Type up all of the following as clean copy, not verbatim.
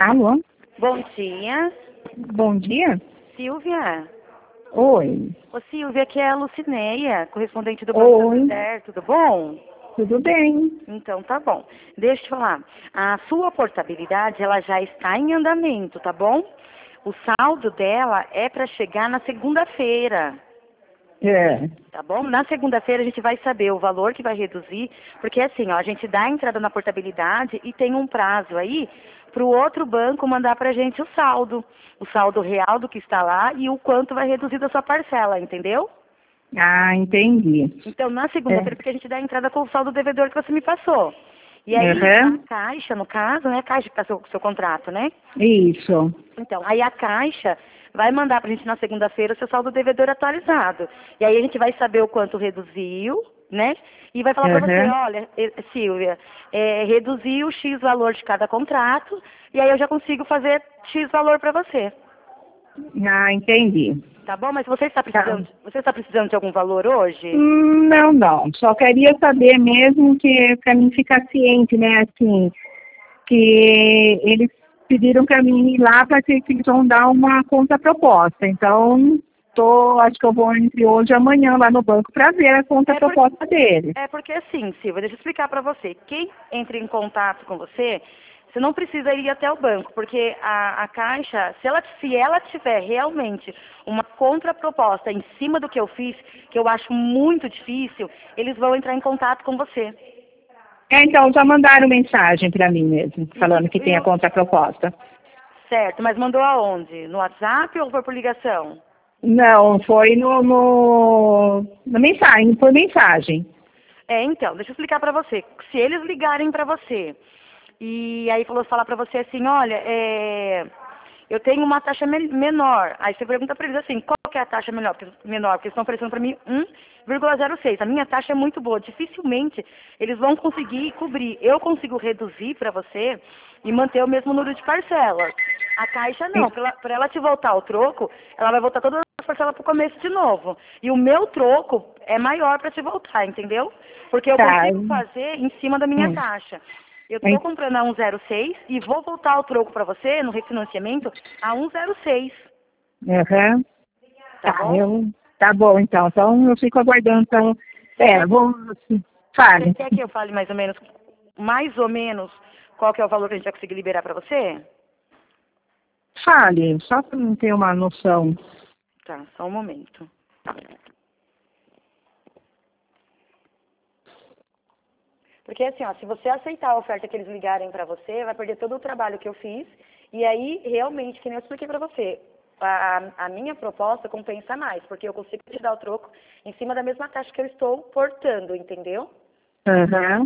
Alô? Bom dia. Bom dia? Silvia? Oi. Ô Silvia, aqui é a Lucineia, correspondente do Banco Oi. Santander, tudo bom? Tudo bem? Então tá bom. Deixa eu te falar. A sua portabilidade, ela já está em andamento, tá bom? O saldo dela é para chegar na segunda-feira. É. Tá bom? Na segunda-feira a gente vai saber o valor que vai reduzir, porque assim, ó, a gente dá a entrada na portabilidade e tem um prazo aí para o outro banco mandar para a gente o saldo real do que está lá e o quanto vai reduzir da sua parcela, entendeu? Ah, entendi. Então, na É. segunda-feira, porque a gente dá a entrada com o saldo devedor que você me passou. E aí, a Uhum. Caixa, no caso, né, a Caixa que está seu contrato, né? Isso. Então, aí a Caixa vai mandar para a gente na segunda-feira o seu saldo devedor atualizado. E aí a gente vai saber o quanto reduziu, né? E vai falar para você, Uhum. olha, Silvia, reduziu X valor de cada contrato, e aí eu já consigo fazer X valor para você. Ah, entendi. Tá bom? Mas Tá. você está precisando de algum valor hoje? Não, não. Só queria saber mesmo que para mim ficar ciente, né, assim, que eles pediram para mim ir lá para que eles vão dar uma contraproposta. Então, acho que eu vou entre hoje e amanhã lá no banco para ver a É porque contraproposta deles. É porque assim, Silvia, deixa eu explicar para você. Quem entra em contato com você, você não precisa ir até o banco, porque a Caixa, se ela tiver realmente uma contraproposta em cima do que eu fiz, que eu acho muito difícil, eles vão entrar em contato com você. Então, já mandaram mensagem para mim mesmo, E, que, falando que e tem a o- contraproposta. certo, mas mandou aonde? No WhatsApp ou foi por ligação? Não, foi na mensagem, por mensagem. Então, deixa eu explicar para você. Se eles ligarem para você e aí falar para você assim, olha, eu tenho uma taxa menor. Aí você pergunta para eles assim, qual que é a taxa menor? Porque eles estão oferecendo para mim 1,06. A minha taxa é muito boa. Dificilmente eles vão conseguir cobrir. Eu consigo reduzir para você e manter o mesmo número de parcelas. A Caixa não. Para ela te voltar o troco, ela vai voltar todas as parcelas para o começo de novo. E o meu troco é maior para te voltar, entendeu? Porque eu Tá. consigo fazer em cima da minha Hum. taxa. Eu estou comprando a 1,06 e vou voltar o troco para você no refinanciamento a 1,06. Uhum. Tá Tá, bom? tá bom então. Então eu fico aguardando. Então, Você quer, vou. você Fale. quer que eu fale mais ou menos, qual que é o valor que a gente vai conseguir liberar para você? Fale, só para não ter uma noção. Tá, só um momento. Porque assim, ó, se você aceitar a oferta que eles ligarem para você, vai perder todo o trabalho que eu fiz. E aí, realmente, que nem eu expliquei para você, a minha proposta compensa mais, porque eu consigo te dar o troco em cima da mesma taxa que eu estou portando, entendeu? Uhum.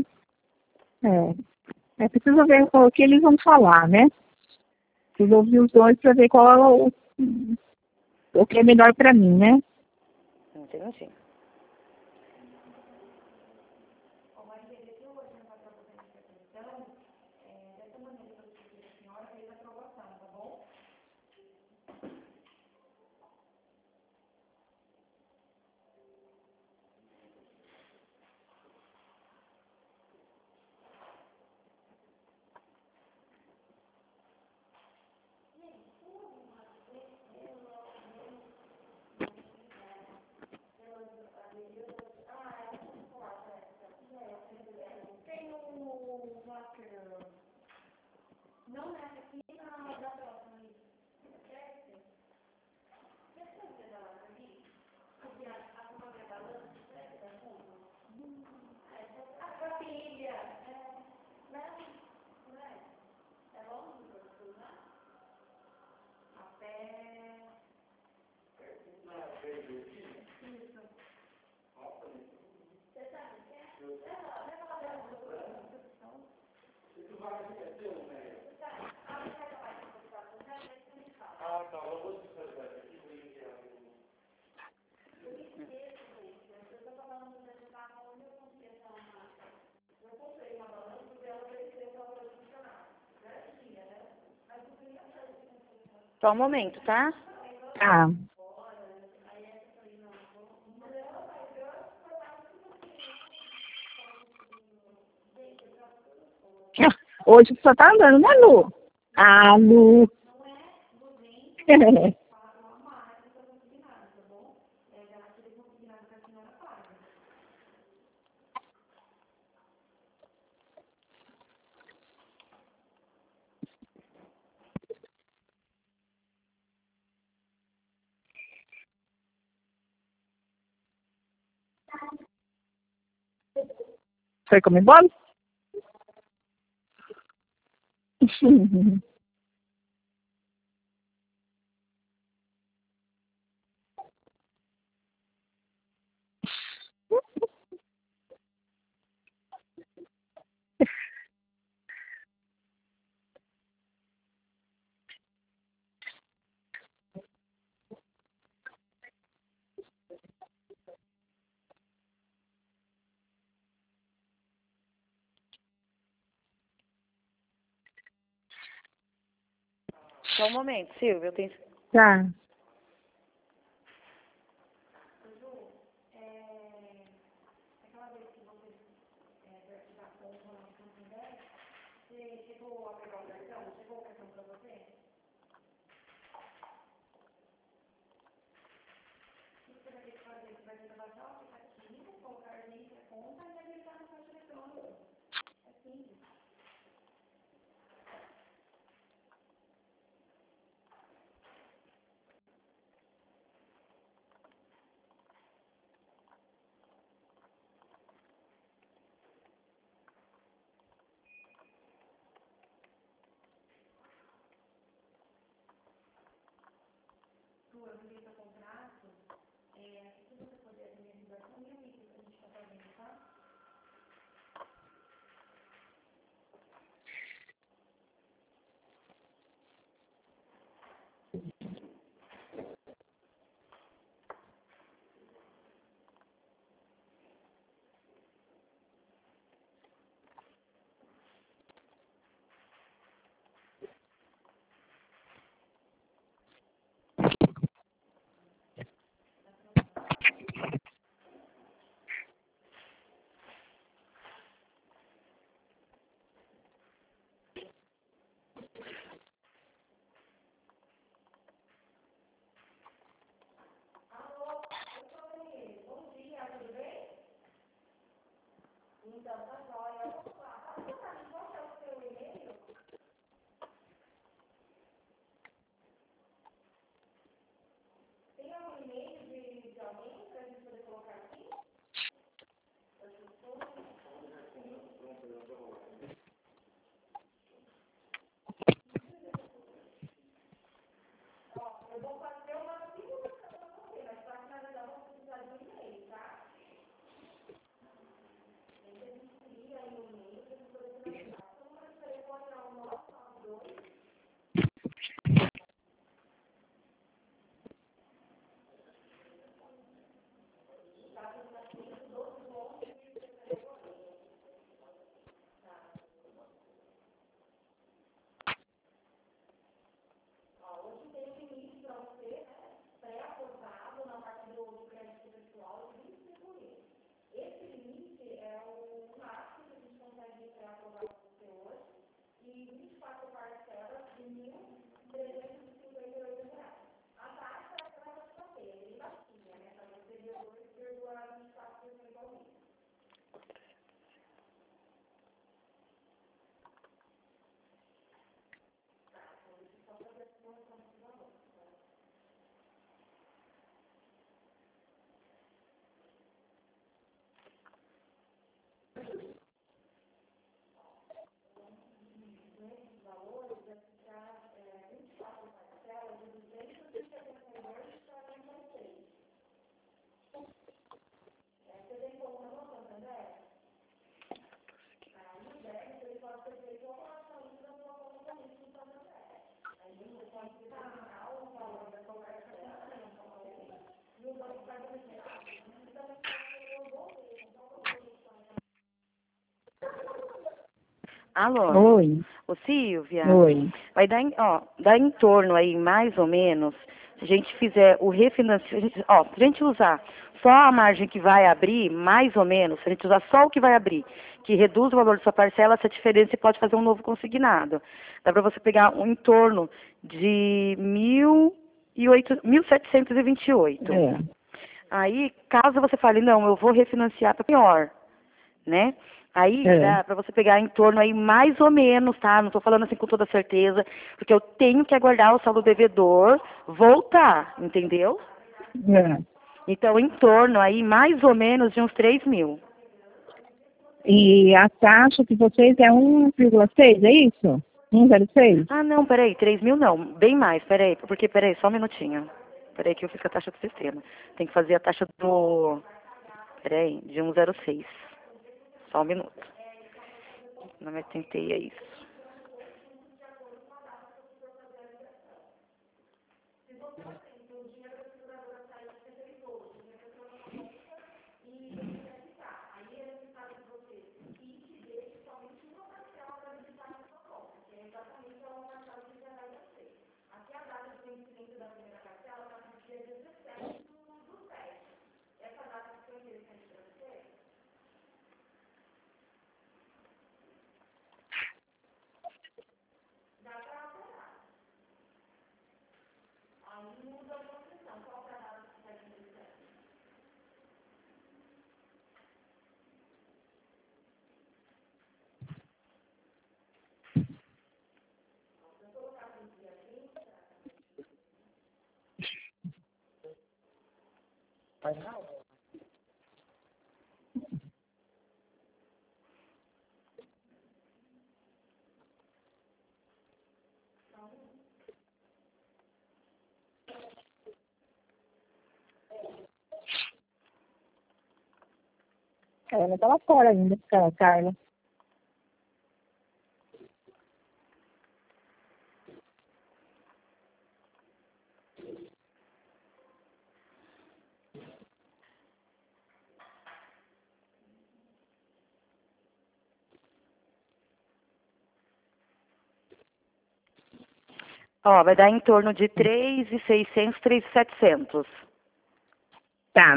É preciso ver o que eles vão falar, né? Preciso ouvir os dois para ver qual é o que é melhor para mim, né? Entendi. Só um momento, tá? Tá. Hoje só tá andando, né, Lu? Ah, Lu. Foi comer bolo? Só um momento, Silvia, eu tenho... Tá. Alô? Oi. Ô, Silvia, Oi. vai dar em, ó, dá em torno aí, mais ou menos, Se a gente fizer o refinanciamento, ó, se a gente usar só a margem que vai abrir, mais ou menos, se a gente usar só o que vai abrir, que reduz o valor da sua parcela, essa diferença você pode fazer um novo consignado. Dá para você pegar um em torno de 1.728. É. Aí, caso você fale, não, eu vou refinanciar para pior, né? Aí dá para você pegar em torno aí mais ou menos, tá? Não estou falando assim com toda certeza, porque eu tenho que aguardar o saldo devedor voltar, entendeu? É. Então, em torno aí mais ou menos de uns 3.000. E a taxa de vocês é 1,6, é isso? 1,06? Ah, não, peraí, 3.000 não, bem mais, peraí, porque, peraí, só um minutinho. Peraí que eu fiz com a taxa do sistema. Tem que fazer a taxa do, peraí, de 1,06. Só um minuto. Não me atentei a isso. Ela tá lá fora ainda, Carla. Ó, vai dar em torno de 3.600, 3.700. Tá.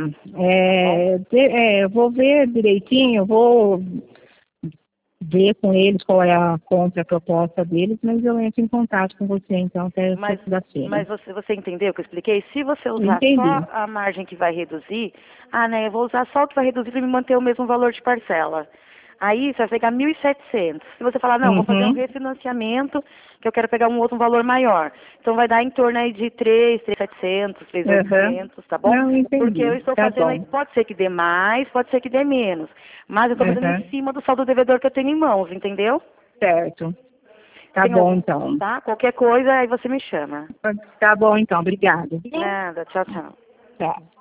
Eu vou ver direitinho, eu vou ver com eles qual é a contraproposta deles, mas eu entro em contato com você, então, até segunda-feira. Mas você entendeu o que eu expliquei? Se você usar Entendi. só a margem que vai reduzir, né, eu vou usar só o que vai reduzir para me manter o mesmo valor de parcela. Aí você vai pegar 1.700. Se você falar, não, vou fazer um refinanciamento, que eu quero pegar um outro valor maior. Então vai dar em torno aí de 3.700, 3.800, tá bom? Não, entendi. Porque eu estou fazendo aí, pode ser que dê mais, pode ser que dê menos. Mas eu estou fazendo em cima do saldo devedor que eu tenho em mãos, entendeu? Certo. Tá bom, então. Tá? Qualquer coisa, aí você me chama. Tá bom, então. Obrigada. Nada, tchau, tchau. Tchau.